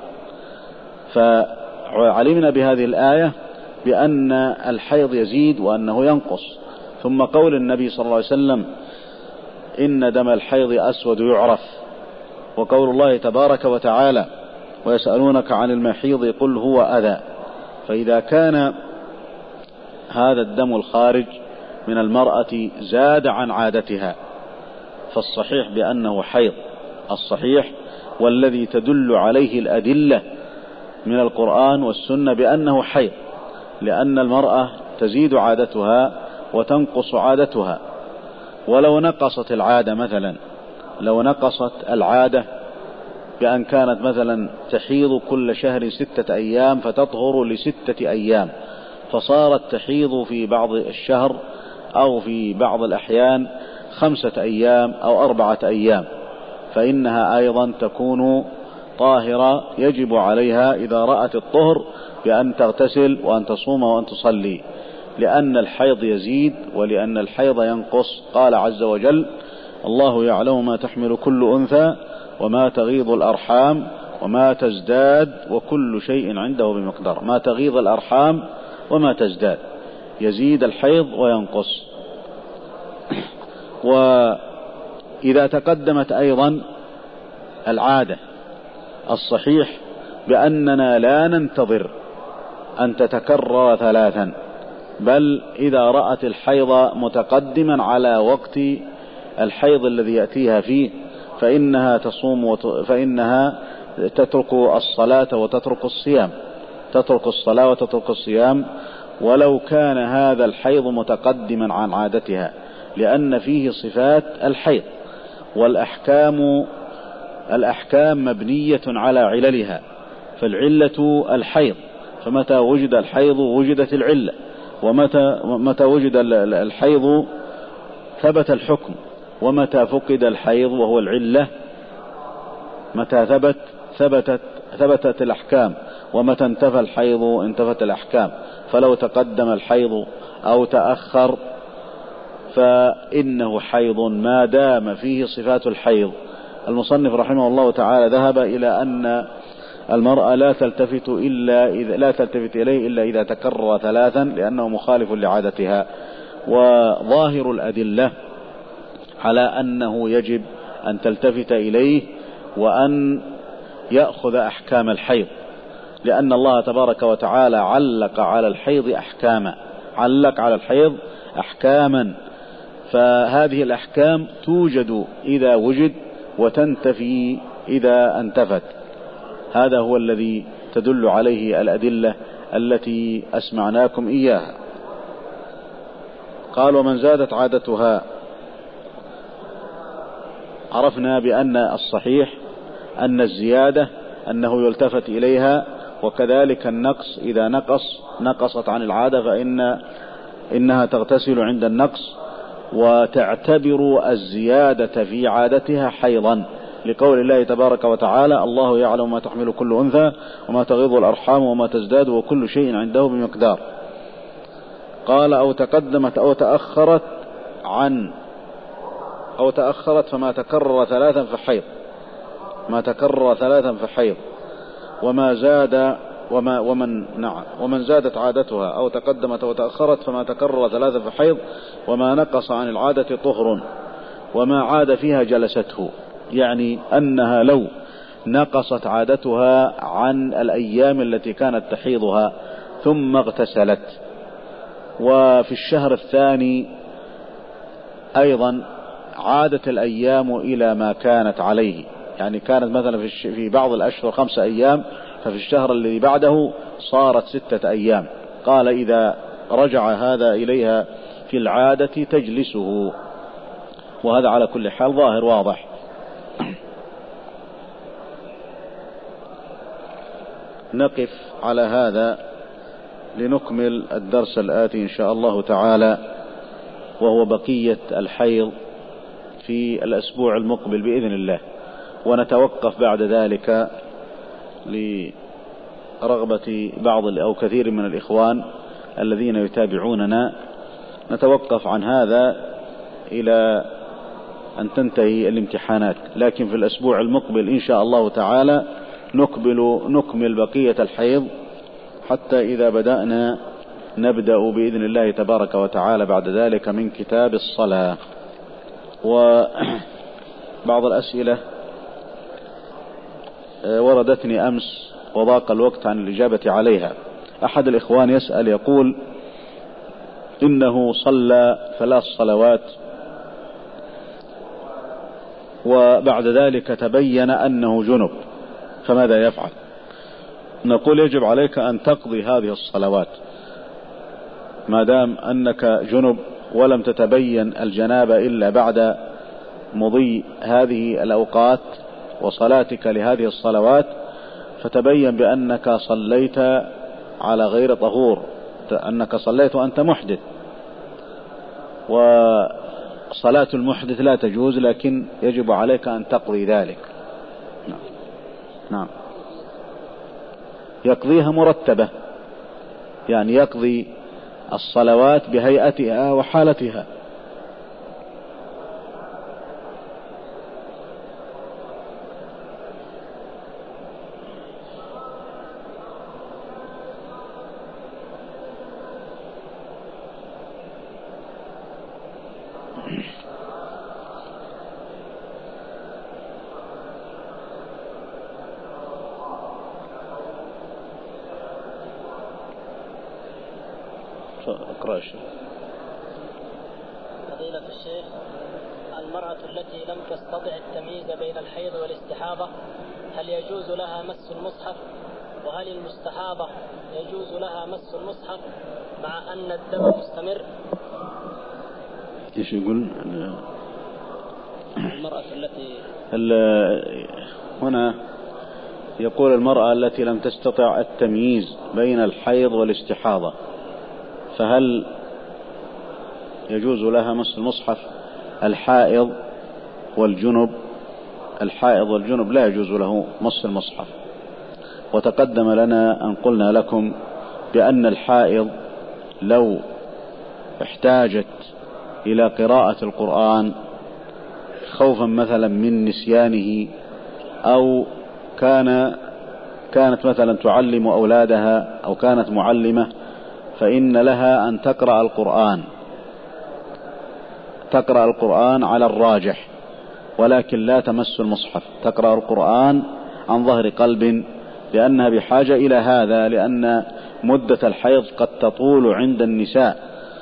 فعلمنا بهذه الآية بأن الحيض يزيد وأنه ينقص. ثم قول النبي صلى الله عليه وسلم: إن دم الحيض أسود يعرف. وقول الله تبارك وتعالى: ويسألونك عن المحيض قل هو أذى. فإذا كان هذا الدم الخارج من المرأة زاد عن عادتها فالصحيح بأنه حيض، الصحيح والذي تدل عليه الأدلة من القرآن والسنة بأنه حيض، لأن المرأة تزيد عادتها وتنقص عادتها. ولو نقصت العادة مثلا، لو نقصت العادة بأن كانت مثلا تحيض كل شهر 6 أيام فتطهر ل6 أيام، فصارت تحيض في بعض الشهر أو في بعض الأحيان 5 أيام أو 4 أيام، فإنها أيضا تكون طاهرة. يجب عليها إذا رأت الطهر بأن تغتسل وأن تصوم وأن تصلي، لأن الحيض يزيد ولأن الحيض ينقص. قال عز وجل: الله يعلم ما تحمل كل أنثى وما تغيض الأرحام وما تزداد وكل شيء عنده بمقدار. ما تغيض الأرحام وما تزداد، يزيد الحيض وينقص. وإذا تقدمت أيضا العادة، الصحيح بأننا لا ننتظر أن تتكرر 3، بل إذا رأت الحيض متقدما على وقت الحيض الذي يأتيها فيه فإنها تصوم فإنها تترك الصلاة وتترك الصيام، تترك الصلاة وتترك الصيام ولو كان هذا الحيض متقدما عن عادتها، لأن فيه صفات الحيض، الأحكام مبنية على عللها، فالعلة الحيض، فمتى وجد الحيض وجدت العلة، ومتى وجد الحيض ثبت الحكم، ومتى فقد الحيض وهو العلة متى ثبتت الأحكام، ومتى انتفى الحيض انتفت الأحكام. فلو تقدم الحيض أو تأخر فإنه حيض ما دام فيه صفات الحيض. المصنف رحمه الله تعالى ذهب إلى أن المرأة لا تلتفت إليه إلا إذا تكرر 3، لأنه مخالف لعادتها. وظاهر الأدلة على أنه يجب أن تلتفت إليه وأن يأخذ أحكام الحيض، لأن الله تبارك وتعالى علق على الحيض أحكاما، فهذه الأحكام توجد إذا وجد وتنتفي إذا انتفت. هذا هو الذي تدل عليه الأدلة التي أسمعناكم إياها. قال: ومن زادت عادتها. عرفنا بأن الصحيح أن الزيادة أنه يلتفت إليها، وكذلك النقص إذا نقصت عن العادة فإنها تغتسل عند النقص وتعتبر الزيادة في عادتها حيضا، لقول الله تبارك وتعالى: الله يعلم ما تحمل كل أنثى وما تغيض الأرحام وما تزداد وكل شيء عنده بمقدار. قال: أو تقدمت أو تأخرت فما تكرر 3 فحيض، ما تكرر 3 فحيض، ومن زادت عادتها أو تقدمت أو تأخرت فما تكرر 3 فحيض، وما نقص عن العادة طهر، وما عاد فيها جلسته. يعني أنها لو نقصت عادتها عن الأيام التي كانت تحيضها ثم اغتسلت، وفي الشهر الثاني أيضا عادت الأيام إلى ما كانت عليه، يعني كانت مثلا في بعض الأشهر 5 أيام، ففي الشهر الذي بعده صارت 6 أيام. قال: إذا رجع هذا إليها في العادة تجلسه. وهذا على كل حال ظاهر واضح. نقف على هذا لنكمل الدرس الآتي إن شاء الله تعالى، وهو بقية الحيض في الأسبوع المقبل بإذن الله. ونتوقف بعد ذلك لرغبة بعض أو كثير من الإخوان الذين يتابعوننا، نتوقف عن هذا إلى أن تنتهي الامتحانات، لكن في الأسبوع المقبل إن شاء الله تعالى نكمل بقية الحيض، حتى إذا بدأنا نبدأ بإذن الله تبارك وتعالى بعد ذلك من كتاب الصلاة. وبعض الأسئلة وردتني أمس وضاق الوقت عن الإجابة عليها. أحد الإخوان يسأل يقول: إنه صلى 3 صلوات وبعد ذلك تبين أنه جنب، فماذا يفعل؟ نقول: يجب عليك أن تقضي هذه الصلوات ما دام أنك جنب ولم تتبين الجنابة إلا بعد مضي هذه الأوقات وصلاتك لهذه الصلوات، فتبين بأنك صليت على غير طهور، أنك صليت وأنت محدث، وصلاة المحدث لا تجوز، لكن يجب عليك أن تقضي ذلك. نعم. يقضيها مرتبة، يعني يقضي الصلوات بهيئتها وحالتها. اقرأ الشيخ. فضيلة الشيخ، المرأة التي لم تستطع التمييز بين الحيض والاستحاضة هل يجوز لها مس المصحف؟ وهل المستحاضة يجوز لها مس المصحف مع أن الدم مستمر؟ ايش يقول؟ المرأة التي هنا يقول المرأة التي لم تستطع التمييز بين الحيض والاستحاضة فهل يجوز لها مس المصحف؟ الحائض والجنب لا يجوز له مس المصحف. وتقدم لنا أن قلنا لكم بأن الحائض لو احتاجت إلى قراءة القرآن خوفا مثلا من نسيانه، أو كانت مثلا تعلم أولادها أو كانت معلمة، فإن لها أن تقرأ القرآن على الراجح، ولكن لا تمس المصحف، تقرأ القرآن عن ظهر قلب، لأنها بحاجة إلى هذا، لأن مدة الحيض قد تطول عند النساء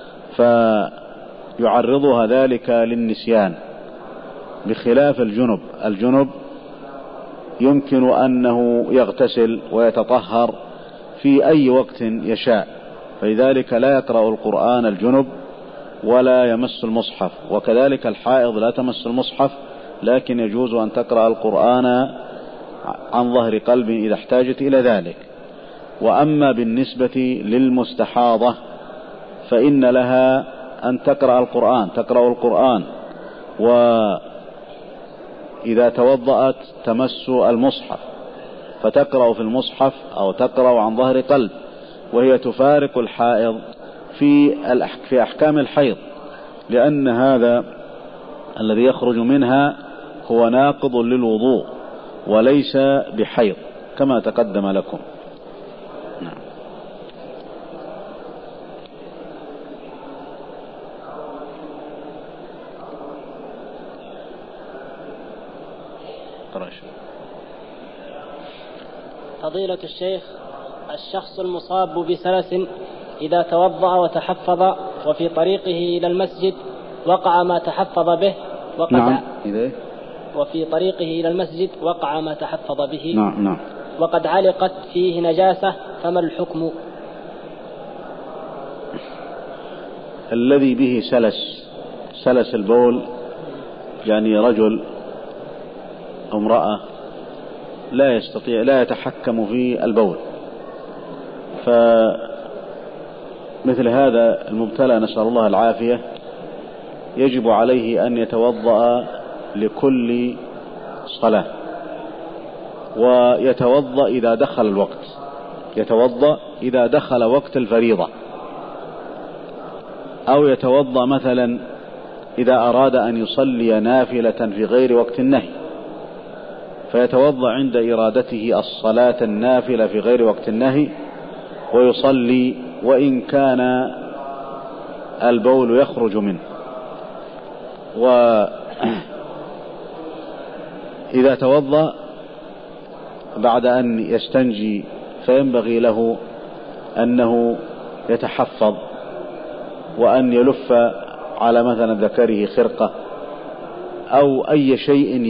فيعرضها ذلك للنسيان، بخلاف الجنب يمكن أنه يغتسل ويتطهر في أي وقت يشاء، فلذلك لا يقرأ القرآن الجنب ولا يمس المصحف. وكذلك الحائض لا تمس المصحف، لكن يجوز أن تقرأ القرآن عن ظهر قلب إذا احتاجت إلى ذلك. وأما بالنسبة للمستحاضة فإن لها أن تقرأ القرآن وإذا توضأت تمس المصحف، فتقرأ في المصحف أو تقرأ عن ظهر قلب، وهي تفارق الحائض في أحكام الحيض، لأن هذا الذي يخرج منها هو ناقض للوضوء وليس بحيض كما تقدم لكم. نعم. فضيلة الشيخ، الشخص المصاب بسلس إذا توضأ وتحفظ وفي طريقه إلى المسجد وقع ما تحفظ به وفي طريقه إلى المسجد وقع ما تحفظ به. نعم. وقد علقت فيه نجاسة، فما الحكم؟ الذي به سلس البول، يعني رجل أو امرأة لا يتحكم في البول، فمثل هذا المبتلى نسأل الله العافية يجب عليه أن يتوضأ لكل صلاة، ويتوضأ إذا دخل وقت الفريضة، أو يتوضأ مثلا إذا أراد أن يصلي نافلة في غير وقت النهي، فيتوضأ عند إرادته الصلاة النافلة في غير وقت النهي ويصلي وإن كان البول يخرج منه. وإذا توضأ بعد أن يستنجي فينبغي له أنه يتحفظ، وأن يلف على مثلا ذكره خرقة أو أي شيء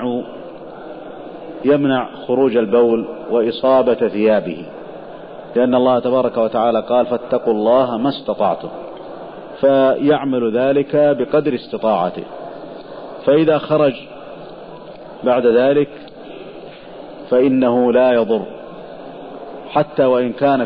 يمنع خروج البول وإصابة ثيابه، لأن الله تبارك وتعالى قال فاتقوا الله ما استطعتم، فيعمل ذلك بقدر استطاعته. فإذا خرج بعد ذلك فإنه لا يضر، حتى وإن كان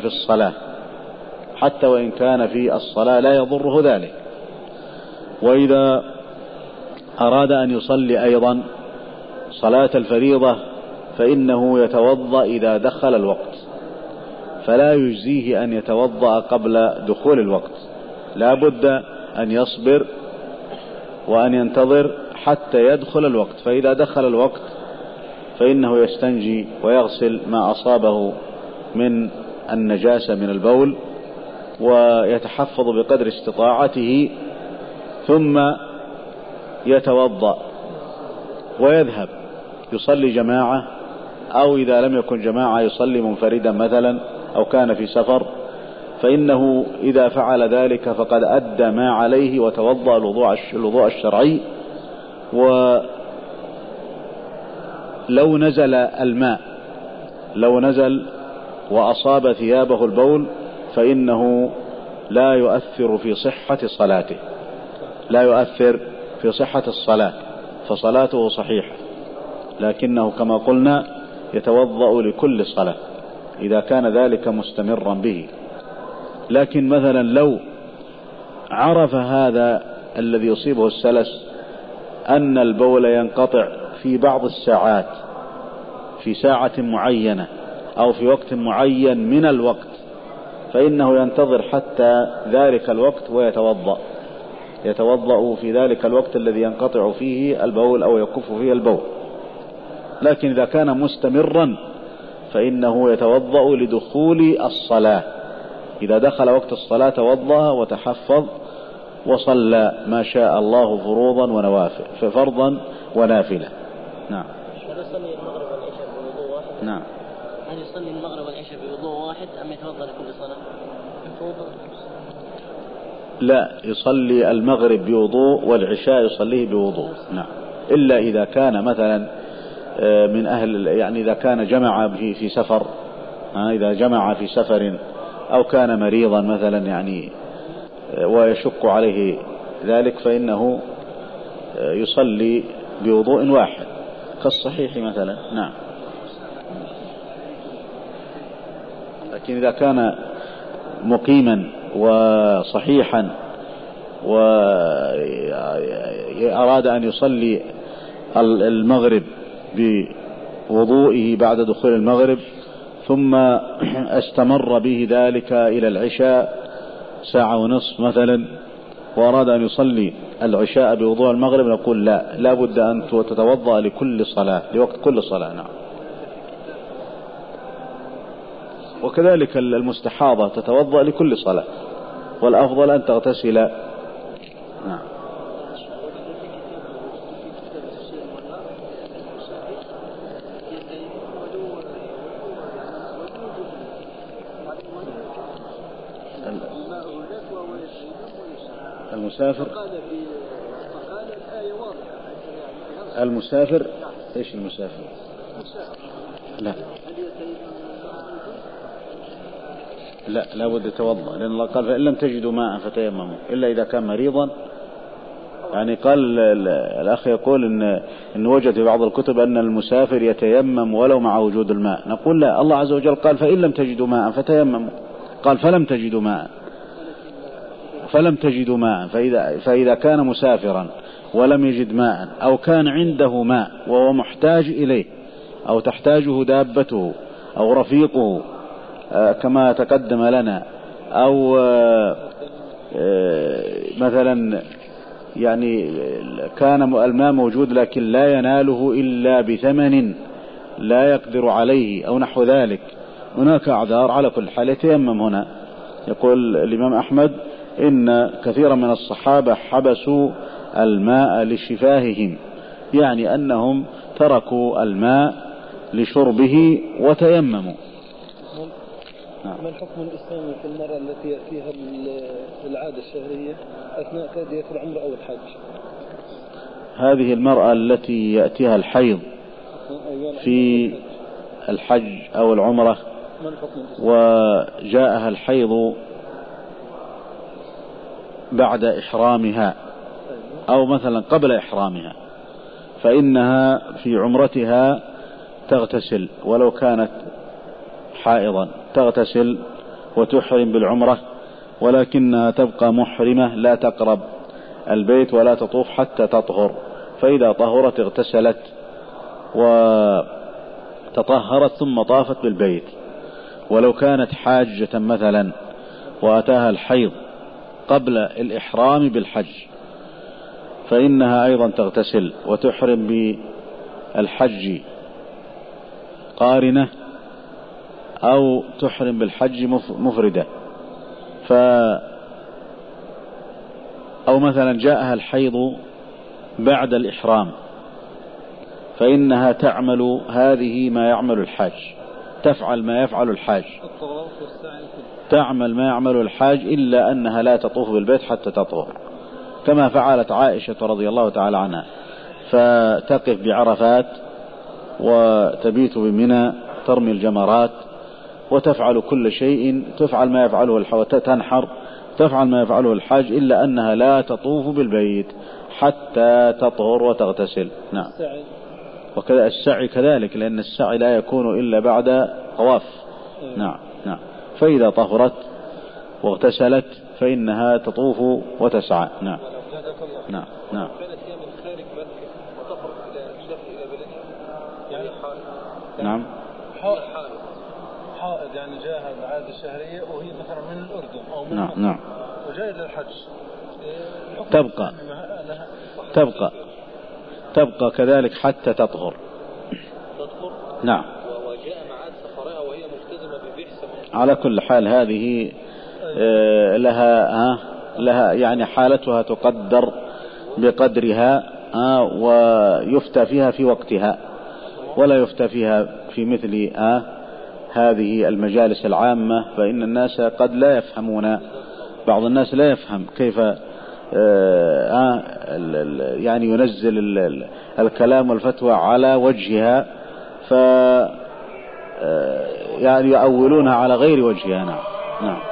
في الصلاة لا يضره ذلك. وإذا أراد أن يصلي أيضا صلاة الفريضة فإنه يتوضأ إذا دخل الوقت، فلا يجزيه أن يتوضأ قبل دخول الوقت، لا بد أن يصبر وأن ينتظر حتى يدخل الوقت، فإذا دخل الوقت فإنه يستنجي ويغسل ما أصابه من النجاسة من البول ويتحفظ بقدر استطاعته، ثم يتوضأ ويذهب يصلي جماعة، أو إذا لم يكن جماعة يصلي منفردا مثلا أو كان في سفر، فإنه إذا فعل ذلك فقد أدى ما عليه وتوضأ الوضوء الشرعي. ولو نزل وأصاب ثيابه البول فإنه لا يؤثر في صحة صلاته، لا يؤثر في صحة الصلاة، فصلاته صحيحة، لكنه كما قلنا يتوضأ لكل صلاة إذا كان ذلك مستمرا به. لكن مثلا لو عرف هذا الذي يصيبه السلس أن البول ينقطع في بعض الساعات، في ساعة معينة أو في وقت معين من الوقت، فإنه ينتظر حتى ذلك الوقت يتوضأ في ذلك الوقت الذي ينقطع فيه البول أو يكف فيه البول. لكن إذا كان مستمرا فإنه يتوضأ لدخول الصلاة، إذا دخل وقت الصلاة توضأ وتحفظ وصلى ما شاء الله فرضا ونافلة. نعم. هل يصلي المغرب والعشاء بوضوء واحد؟ نعم. هل يصلي المغرب والعشاء بوضوء واحد أم يتوضأ لكل صلاة؟ لا، يصلي المغرب بوضوء والعشاء يصليه بوضوء. نعم. إلا إذا كان مثلا من أهل، يعني إذا كان جمع في سفر، إذا جمع في سفر أو كان مريضا مثلا يعني ويشق عليه ذلك فإنه يصلي بوضوء واحد كالصحيح مثلا. نعم. لكن إذا كان مقيما وصحيحا وأراد أن يصلي المغرب بوضوئه بعد دخول المغرب ثم استمر به ذلك إلى العشاء ساعة ونصف مثلا، وأراد أن يصلي العشاء بوضوء المغرب، نقول لا بد أن تتوضأ لكل صلاة، لوقت كل صلاة. نعم. وكذلك المستحاضة تتوضأ لكل صلاة، والأفضل أن تغتسل. نعم. المسافر ايش المسافر؟ لا بد يتوضأ، لأن الله قال فإن لم تجدوا ماء فتيمموا، إلا إذا كان مريضا. يعني قال الأخ يقول إن وجد في بعض الكتب أن المسافر يتيمم ولو مع وجود الماء. نقول لا، الله عز وجل قال فإن لم تجدوا ماء فتيمموا، قال فلم تجدوا ماء. فإذا كان مسافرا ولم يجد ماء أو كان عنده ماء وهو محتاج إليه أو تحتاجه دابته أو رفيقه كما تقدم لنا، أو مثلا يعني كان الماء موجود لكن لا يناله إلا بثمن لا يقدر عليه أو نحو ذلك، هناك أعذار. على كل حال يتيمم. هنا يقول الإمام أحمد إن كثيرا من الصحابة حبسوا الماء لشفاههم، يعني أنهم تركوا الماء لشربه وتيمموا. ما الحكم الإسلامي في المرأة التي يأتيها العادة الشهرية أثناء تأدية العمرة أو الحج؟ هذه المرأة التي يأتيها الحيض في الحج أو العمرة وجاءها الحيض بعد إحرامها أو مثلا قبل إحرامها، فإنها في عمرتها تغتسل ولو كانت حائضا، تغتسل وتحرم بالعمرة، ولكنها تبقى محرمة لا تقرب البيت ولا تطوف حتى تطهر. فإذا طهرت اغتسلت وتطهرت ثم طافت بالبيت. ولو كانت حاجة مثلا وأتاها الحيض قبل الإحرام بالحج فإنها أيضا تغتسل وتحرم بالحج قارنة أو تحرم بالحج مفردة. أو مثلا جاءها الحيض بعد الإحرام فإنها تعمل هذه ما يعمل الحاج، تفعل ما يفعل الحاج، تعمل ما يعمل الحاج إلا أنها لا تطوف بالبيت حتى تطهر، كما فعلت عائشة رضي الله تعالى عنها، فتقف بعرفات وتبيت بمنى ترمي الجمرات وتفعل كل شيء، تفعل ما يفعله الحاج، تنحر، تفعل ما يفعله الحاج، إلا أنها لا تطوف بالبيت حتى تطهر وتغتسل. نعم. وكذا السعي كذلك، لأن السعي لا يكون إلا بعد طواف. نعم نعم. فإذا طهرت واغتسلت فإنها تطوف وتسعى. نعم نعم نعم. نعم. حائض يعني جاءها العادة الشهرية وهي مثلا من الأردن أو من نعم نعم وجاء للحج، تبقى كذلك حتى تطهر. نعم. وجاء معاد سفرها وهي ملتزمة ببحث. على كل حال هذه لها يعني حالتها تقدر بقدرها، ويفتى فيها في وقتها، ولا يفتى فيها في مثل هذه المجالس العامة، فإن الناس قد لا يفهمون، بعض الناس لا يفهم كيف يعني ينزل الكلام والفتوى على وجهها، يعني يؤولونها على غير وجهها. نعم نعم.